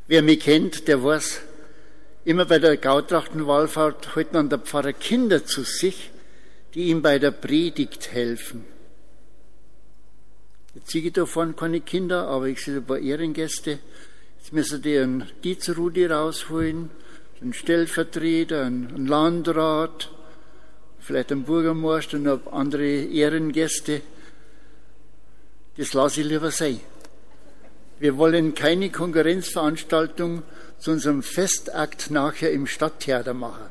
Wer mich kennt, der weiß, immer bei der Gautrachtenwallfahrt holt dann der Pfarrer Kinder zu sich, die ihm bei der Predigt helfen. Jetzt sehe ich da vorne keine Kinder, aber ich sehe ein paar Ehrengäste. Jetzt müssen die einen Dietzrudi rausholen, einen Stellvertreter, einen Landrat, vielleicht einen Bürgermeister und noch andere Ehrengäste. Das lasse ich lieber sein. Wir wollen keine Konkurrenzveranstaltung zu unserem Festakt nachher im Stadttheater machen.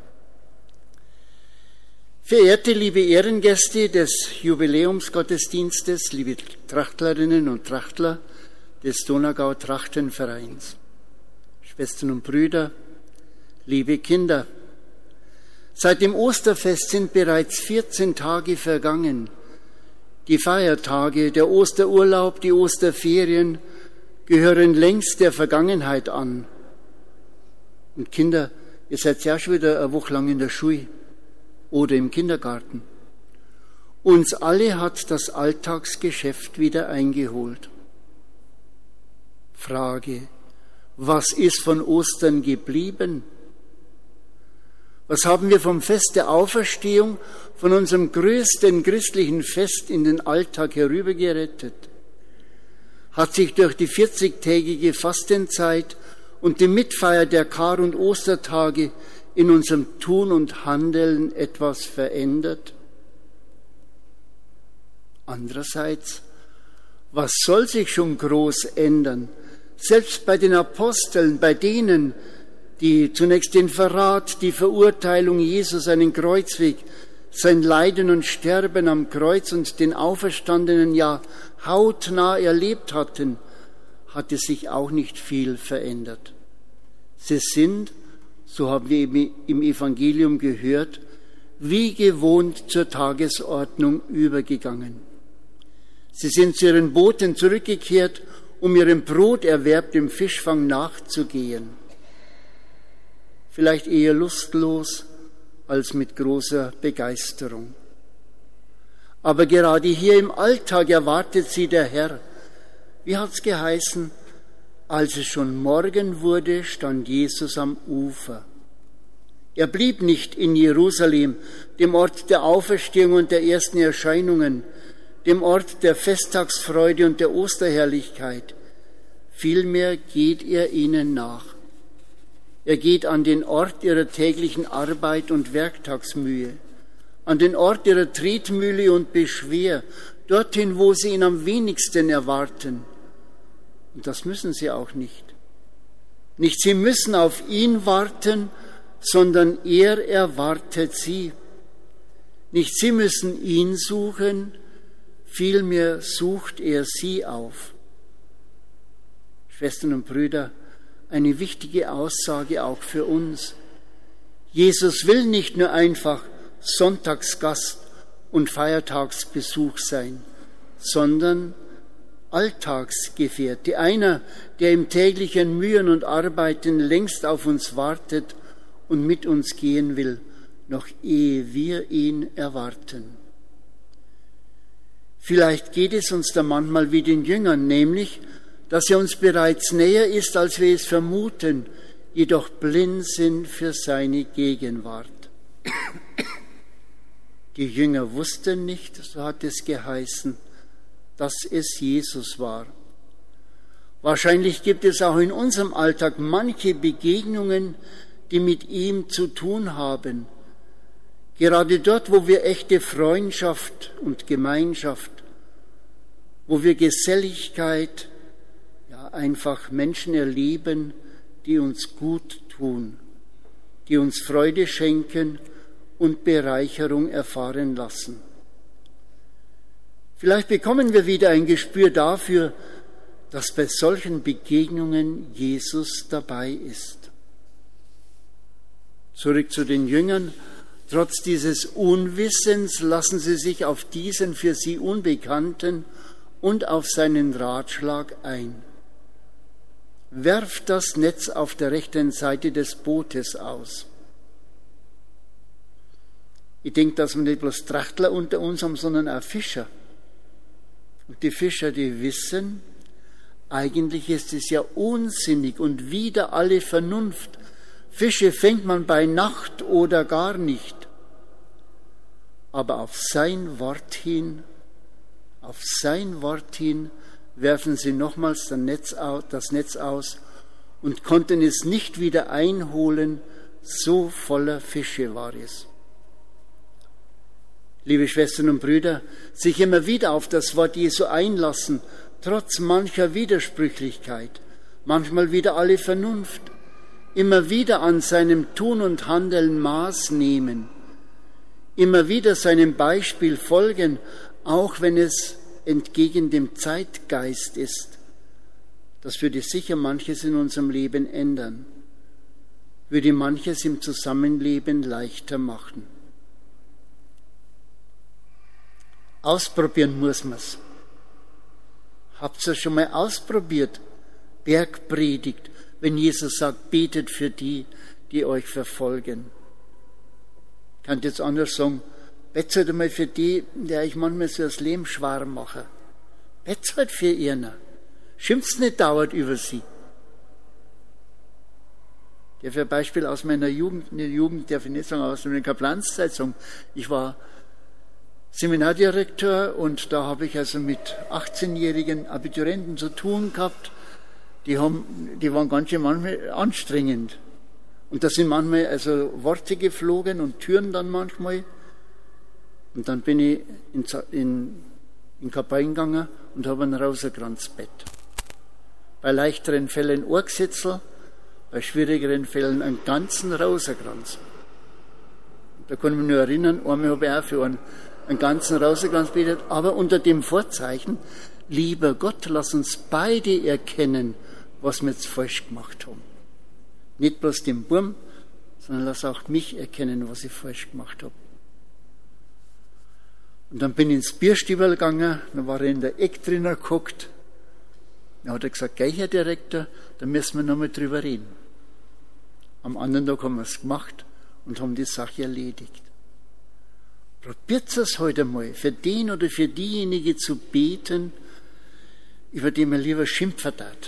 Verehrte liebe Ehrengäste des Jubiläumsgottesdienstes, liebe Trachtlerinnen und Trachtler des Donaugau-Trachtenvereins, Schwestern und Brüder, liebe Kinder, seit dem Osterfest sind bereits 14 Tage vergangen. Die Feiertage, der Osterurlaub, die Osterferien gehören längst der Vergangenheit an. Und Kinder, ihr seid ja schon wieder eine Woche lang in der Schule oder im Kindergarten. Uns alle hat das Alltagsgeschäft wieder eingeholt. Frage, was ist von Ostern geblieben? Was haben wir vom Fest der Auferstehung, von unserem größten christlichen Fest in den Alltag herübergerettet? Hat sich durch die 40-tägige Fastenzeit und die Mitfeier der Kar- und Ostertage in unserem Tun und Handeln etwas verändert? Andererseits, was soll sich schon groß ändern? Selbst bei den Aposteln, bei denen, die zunächst den Verrat, die Verurteilung Jesu, seinen Kreuzweg, sein Leiden und Sterben am Kreuz und den Auferstandenen ja hautnah erlebt hatten, hatte sich auch nicht viel verändert. Sie sind, so haben wir im Evangelium gehört, wie gewohnt zur Tagesordnung übergegangen. Sie sind zu ihren Booten zurückgekehrt, um ihrem Broterwerb, dem Fischfang, nachzugehen. Vielleicht eher lustlos als mit großer Begeisterung. Aber gerade hier im Alltag erwartet sie der Herr. Wie hat's geheißen? Als es schon Morgen wurde, stand Jesus am Ufer. Er blieb nicht in Jerusalem, dem Ort der Auferstehung und der ersten Erscheinungen, dem Ort der Festtagsfreude und der Osterherrlichkeit. Vielmehr geht er ihnen nach. Er geht an den Ort ihrer täglichen Arbeit und Werktagsmühe, an den Ort ihrer Tretmühle und Beschwer, dorthin, wo sie ihn am wenigsten erwarten. Und das müssen sie auch nicht. Nicht sie müssen auf ihn warten, sondern er erwartet sie. Nicht sie müssen ihn suchen, vielmehr sucht er sie auf. Schwestern und Brüder, eine wichtige Aussage auch für uns. Jesus will nicht nur einfach Sonntagsgast und Feiertagsbesuch sein, sondern Alltagsgefährte, einer, der im täglichen Mühen und Arbeiten längst auf uns wartet und mit uns gehen will, noch ehe wir ihn erwarten. Vielleicht geht es uns da manchmal wie den Jüngern, nämlich, dass er uns bereits näher ist, als wir es vermuten, jedoch blind sind für seine Gegenwart. Die Jünger wussten nicht, so hat es geheißen, dass es Jesus war. Wahrscheinlich gibt es auch in unserem Alltag manche Begegnungen, die mit ihm zu tun haben. Gerade dort, wo wir echte Freundschaft und Gemeinschaft, wo wir Geselligkeit, ja einfach Menschen erleben, die uns gut tun, die uns Freude schenken und Bereicherung erfahren lassen. Vielleicht bekommen wir wieder ein Gespür dafür, dass bei solchen Begegnungen Jesus dabei ist. Zurück zu den Jüngern. Trotz dieses Unwissens lassen sie sich auf diesen für sie Unbekannten und auf seinen Ratschlag ein. Werft das Netz auf der rechten Seite des Bootes aus. Ich denke, dass wir nicht bloß Trachtler unter uns haben, sondern auch Fischer. Und die Fischer, die wissen, Eigentlich ist es ja unsinnig und wider alle Vernunft. Fische fängt man bei Nacht oder gar nicht. Aber auf sein Wort hin werfen sie nochmals das Netz aus und konnten es nicht wieder einholen, so voller Fische war es. Liebe Schwestern und Brüder, sich immer wieder auf das Wort Jesu einlassen, trotz mancher Widersprüchlichkeit, manchmal wieder alle Vernunft, immer wieder an seinem Tun und Handeln Maß nehmen, immer wieder seinem Beispiel folgen, auch wenn es entgegen dem Zeitgeist ist. Das würde sicher manches in unserem Leben ändern, würde manches im Zusammenleben leichter machen. Ausprobieren muss man's. Habt ihr schon mal ausprobiert? Bergpredigt, wenn Jesus sagt, betet für die, die euch verfolgen. Ich kann jetzt anders sagen, betet einmal für die ich manchmal so das Leben schwer mache. Betet für ihnen. Schimpft's nicht dauernd über sie. Ich darf ein Beispiel aus meiner Jugend darf ich nicht sagen, aus meiner Kaplanszeit sagen. Ich war Seminardirektor und da habe ich also mit 18-jährigen Abiturienten zu tun gehabt. Die waren ganz schön manchmal anstrengend. Und da sind manchmal also Worte geflogen und Türen dann manchmal. Und dann bin ich in Kapellen gegangen und habe ein Rosenkranzbett. Bei leichteren Fällen Ohrgesetzel, bei schwierigeren Fällen einen ganzen Rosenkranz. Da kann ich mich nur erinnern, einmal habe ich auch für einen ganzen Rosenkranz betet, aber unter dem Vorzeichen, lieber Gott, lass uns beide erkennen, was wir jetzt falsch gemacht haben. Nicht bloß den Burm, sondern lass auch mich erkennen, was ich falsch gemacht habe. Und dann bin ich ins Bierstübel gegangen, dann war er in der Ecke drinnen geguckt. Dann hat er gesagt, gell, Herr Direktor, da müssen wir nochmal drüber reden. Am anderen Tag haben wir es gemacht und haben die Sache erledigt. Probiert es heute mal, für den oder für diejenige zu beten, über die man lieber schimpfen hat.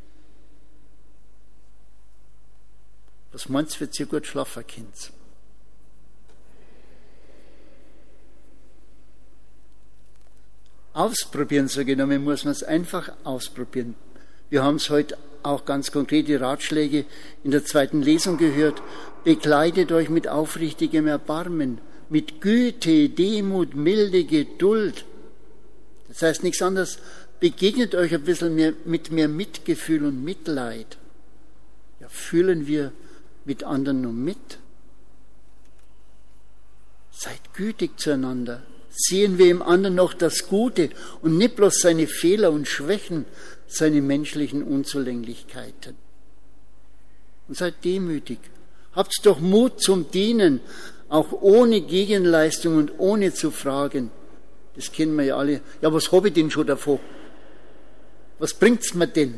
Was meinst du, wird ihr gut schlafen, Kind? Ausprobieren, so genommen muss man es einfach ausprobieren. Wir haben es heute auch ganz konkrete Ratschläge in der zweiten Lesung gehört. Bekleidet euch mit aufrichtigem Erbarmen, mit Güte, Demut, Milde, Geduld. Das heißt nichts anderes, begegnet euch ein bisschen mehr, mit mehr Mitgefühl und Mitleid. Ja, fühlen wir mit anderen nur mit? Seid gütig zueinander. Sehen wir im anderen noch das Gute und nicht bloß seine Fehler und Schwächen, seine menschlichen Unzulänglichkeiten. Und seid demütig. Habt doch Mut zum Dienen, auch ohne Gegenleistung und ohne zu fragen. Das kennen wir ja alle. Ja, was habe ich denn schon davon? Was bringt's mir denn?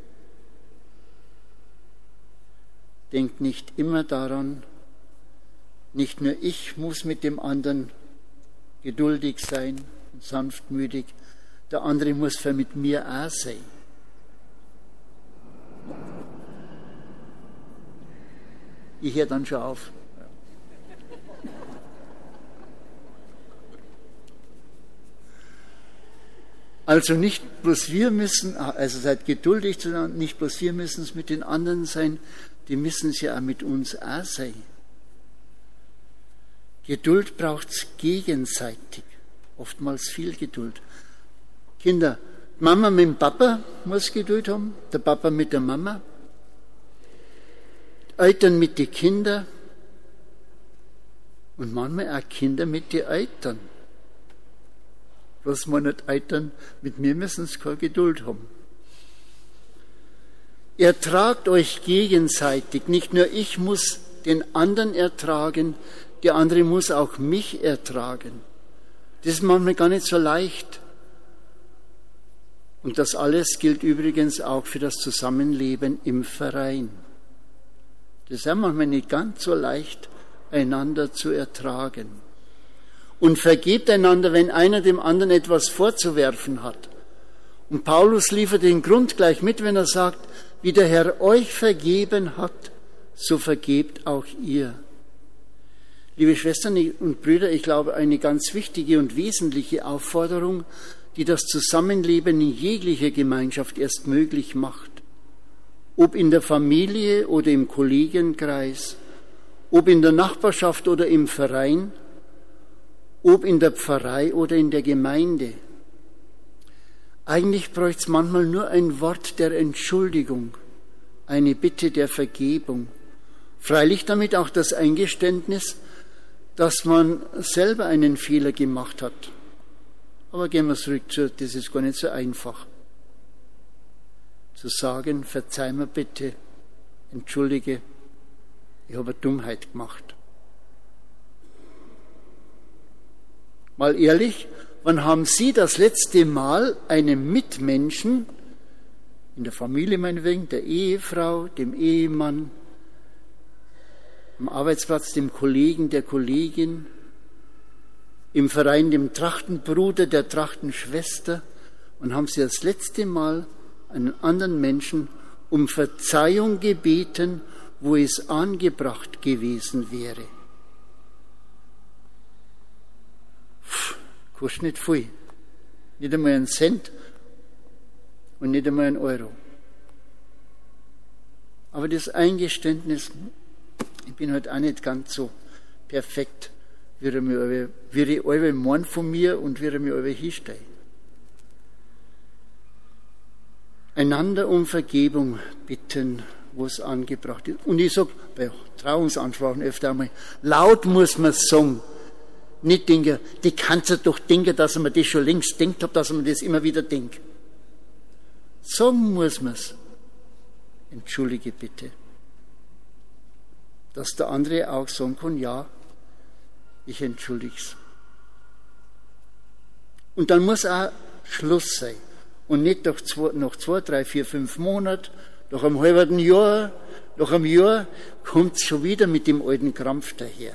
Denkt nicht immer daran, nicht nur ich muss mit dem anderen geduldig sein und sanftmütig, der andere muss mit mir auch sein. Ich höre dann schon auf. Also nicht bloß wir müssen, also seid geduldig zueinander, nicht bloß wir müssen es mit den anderen sein, die müssen es ja auch mit uns auch sein. Geduld braucht es gegenseitig, oftmals viel Geduld. Kinder, Mama mit dem Papa muss Geduld haben, der Papa mit der Mama, Eltern mit den Kindern und manchmal auch Kinder mit den Eltern. Was meine Eltern mit mir müssen sie keine Geduld haben. Ertragt euch gegenseitig, nicht nur ich muss den anderen ertragen, der andere muss auch mich ertragen. Das ist manchmal gar nicht so leicht. Und das alles gilt übrigens auch für das Zusammenleben im Verein. Das ist ja manchmal nicht ganz so leicht, einander zu ertragen. Und vergebt einander, wenn einer dem anderen etwas vorzuwerfen hat. Und Paulus liefert den Grund gleich mit, wenn er sagt, wie der Herr euch vergeben hat, so vergebt auch ihr. Liebe Schwestern und Brüder, ich glaube, eine ganz wichtige und wesentliche Aufforderung, die das Zusammenleben in jeglicher Gemeinschaft erst möglich macht. Ob in der Familie oder im Kollegenkreis, ob in der Nachbarschaft oder im Verein, ob in der Pfarrei oder in der Gemeinde. Eigentlich bräuchte es manchmal nur ein Wort der Entschuldigung, eine Bitte der Vergebung. Freilich damit auch das Eingeständnis, dass man selber einen Fehler gemacht hat. Aber gehen wir zurück das ist gar nicht so einfach. Zu sagen, verzeih mir bitte, entschuldige, ich habe eine Dummheit gemacht. Mal ehrlich, wann haben Sie das letzte Mal einem Mitmenschen, in der Familie meinetwegen, der Ehefrau, dem Ehemann, am Arbeitsplatz dem Kollegen, der Kollegin, im Verein dem Trachtenbruder, der Trachtenschwester, und haben Sie das letzte Mal einen anderen Menschen um Verzeihung gebeten, wo es angebracht gewesen wäre? Kostet nicht viel. Nicht einmal einen Cent und nicht einmal einen Euro. Aber das Eingeständnis, ich bin halt auch nicht ganz so perfekt, wie ich alle meinen von mir und wie ich mir alle hinstehe. Einander um Vergebung bitten, wo es angebracht ist. Und ich sage, bei Trauungsansprachen öfter einmal, laut muss man es sagen. Nicht denken, die kannst du doch denken, dass man das schon längst denkt hat, dass man das immer wieder denkt. Sagen muss man es. Entschuldige bitte. Dass der andere auch sagen kann, ja, ich entschuldige es. Und dann muss auch Schluss sein. Und nicht nach 2, 3, 4, 5 Monaten, nach einem halben Jahr, nach einem Jahr kommt es schon wieder mit dem alten Krampf daher.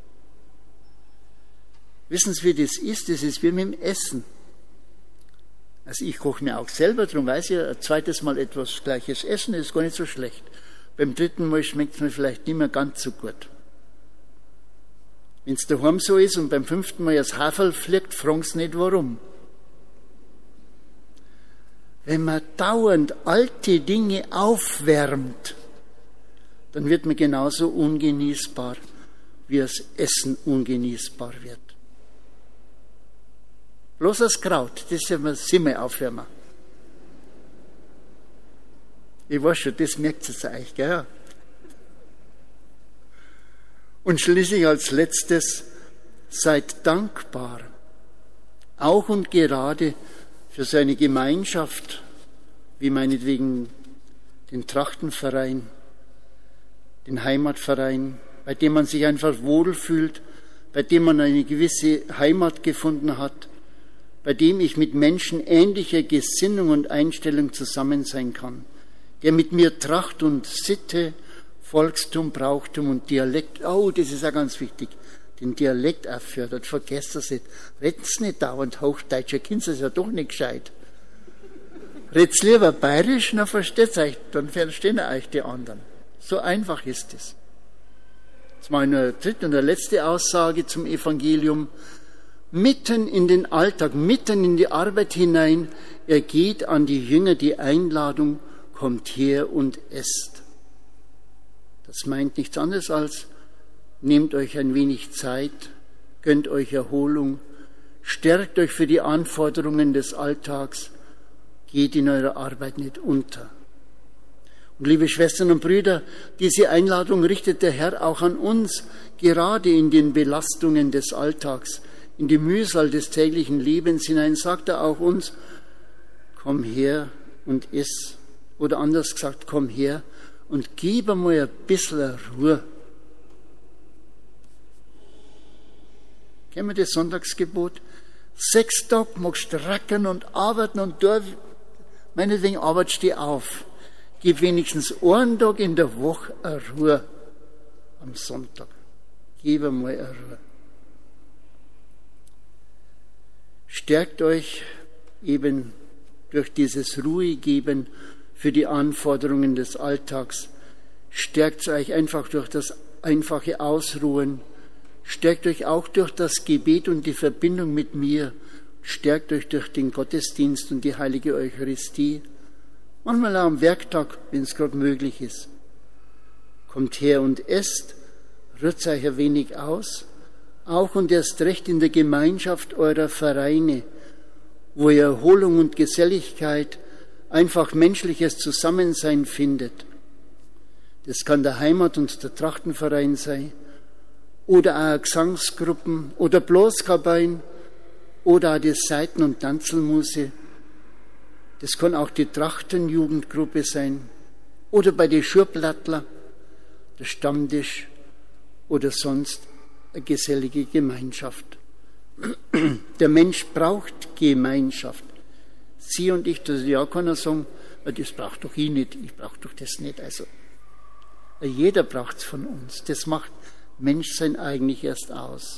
Wissen Sie, wie das ist? Das ist wie mit dem Essen. Also ich koche mir auch selber, darum weiß ich, ein zweites Mal etwas Gleiches essen ist gar nicht so schlecht. Beim dritten Mal schmeckt es mir vielleicht nicht mehr ganz so gut. Wenn es daheim so ist und beim 5. Mal das Haferl fliegt, fragen Sie nicht warum. Wenn man dauernd alte Dinge aufwärmt, dann wird man genauso ungenießbar, wie das Essen ungenießbar wird. Bloß das Kraut, das sind wir aufwärmen. Ich weiß schon, das merkt es euch, gell? Und schließlich als letztes, seid dankbar, auch und gerade für seine Gemeinschaft, wie meinetwegen den Trachtenverein, den Heimatverein, bei dem man sich einfach wohlfühlt, bei dem man eine gewisse Heimat gefunden hat, bei dem ich mit Menschen ähnlicher Gesinnung und Einstellung zusammen sein kann, der mit mir Tracht und Sitte, Volkstum, Brauchtum und Dialekt, oh, das ist auch ganz wichtig, den Dialekt auch fördert, vergesst das nicht. Redet's nicht dauernd Hochdeutscher, Kind ist ja doch nicht gescheit. Redet's lieber Bayerisch, dann versteht's euch, dann verstehen euch die anderen. So einfach ist es. Jetzt mal eine dritte und eine letzte Aussage zum Evangelium. Mitten in den Alltag, mitten in die Arbeit hinein, ergeht an die Jünger die Einladung, kommt her und esst. Das meint nichts anderes als, nehmt euch ein wenig Zeit, gönnt euch Erholung, stärkt euch für die Anforderungen des Alltags, geht in eurer Arbeit nicht unter. Und liebe Schwestern und Brüder, diese Einladung richtet der Herr auch an uns, gerade in den Belastungen des Alltags, in die Mühsal des täglichen Lebens hinein, sagt er auch uns, komm her und iss. Oder anders gesagt, komm her und gib einmal ein bisschen Ruhe. Kennen wir das Sonntagsgebot? 6 Tage magst du rackern und arbeiten und da, meinetwegen arbeitest du auf. Gib wenigstens einen Tag in der Woche eine Ruhe am Sonntag. Gib einmal eine Ruhe. Stärkt euch eben durch dieses Ruhegeben für die Anforderungen des Alltags. Stärkt euch einfach durch das einfache Ausruhen. Stärkt euch auch durch das Gebet und die Verbindung mit mir. Stärkt euch durch den Gottesdienst und die heilige Eucharistie. Manchmal auch am Werktag, wenn es gerade möglich ist. Kommt her und esst, ruht euch ein wenig aus, auch und erst recht in der Gemeinschaft eurer Vereine, wo ihr Erholung und Geselligkeit, einfach menschliches Zusammensein findet. Das kann der Heimat- und der Trachtenverein sein, oder auch Gesangsgruppen, oder Blaskapellen, oder auch die Saiten- und Tanzelmuse. Das kann auch die Trachtenjugendgruppe sein, oder bei den Schurplattler, der Stammtisch, oder sonst eine gesellige Gemeinschaft. Der Mensch braucht Gemeinschaft. Sie und ich, das ja keiner sagen, das braucht doch ich nicht, ich brauche doch das nicht. Also jeder braucht es von uns. Das macht Menschsein eigentlich erst aus.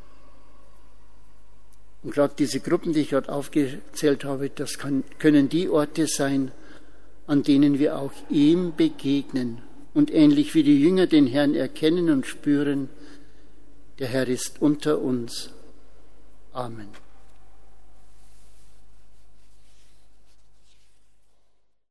Und gerade diese Gruppen, die ich gerade aufgezählt habe, das können die Orte sein, an denen wir auch ihm begegnen und ähnlich wie die Jünger den Herrn erkennen und spüren, der Herr ist unter uns. Amen.